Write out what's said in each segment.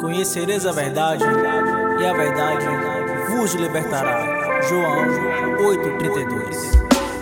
conhecereis a verdade, e a verdade vos libertará. João 8:32.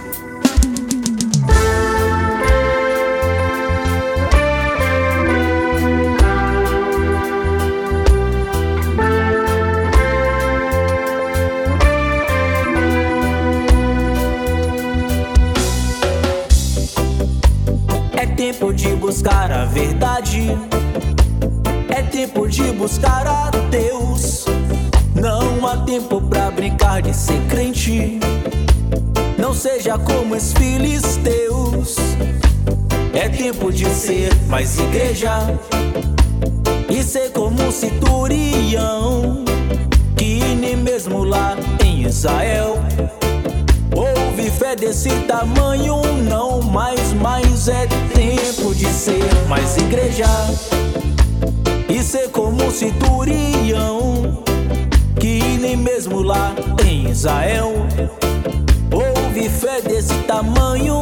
É tempo de buscar a verdade, é tempo de buscar a Deus. Não há tempo pra brincar de ser crente, não seja como os filisteus. É tempo de ser mais igreja e ser como um centurião, que nem mesmo lá em Israel houve fé desse tamanho. Não mais é tempo de ser mais igreja e ser como um centurião, que nem mesmo lá em Israel houve fé desse tamanho.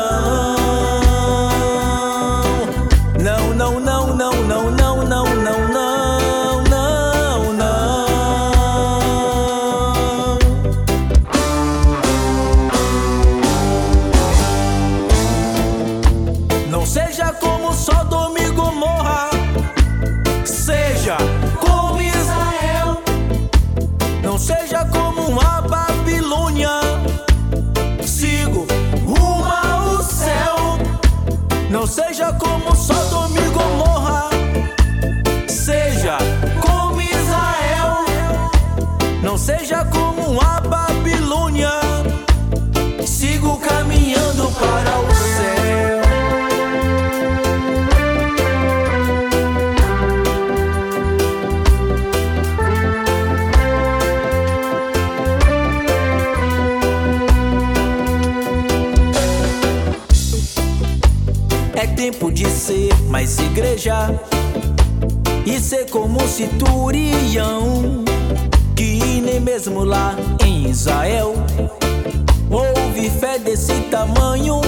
Não, não, não, não, não, não, não, não, não, não, não, não. Não seja como Sodoma e Gomorra, seja como Israel. Não seja como a Babilônia, sigo rumo ao céu. Não seja como Sodoma e Gomorra, seja como Israel. Não seja como a Babilônia, sigo caminhando para o céu. É tempo de ser mais igreja e ser como um centurião, que nem mesmo lá em Israel houve fé desse tamanho.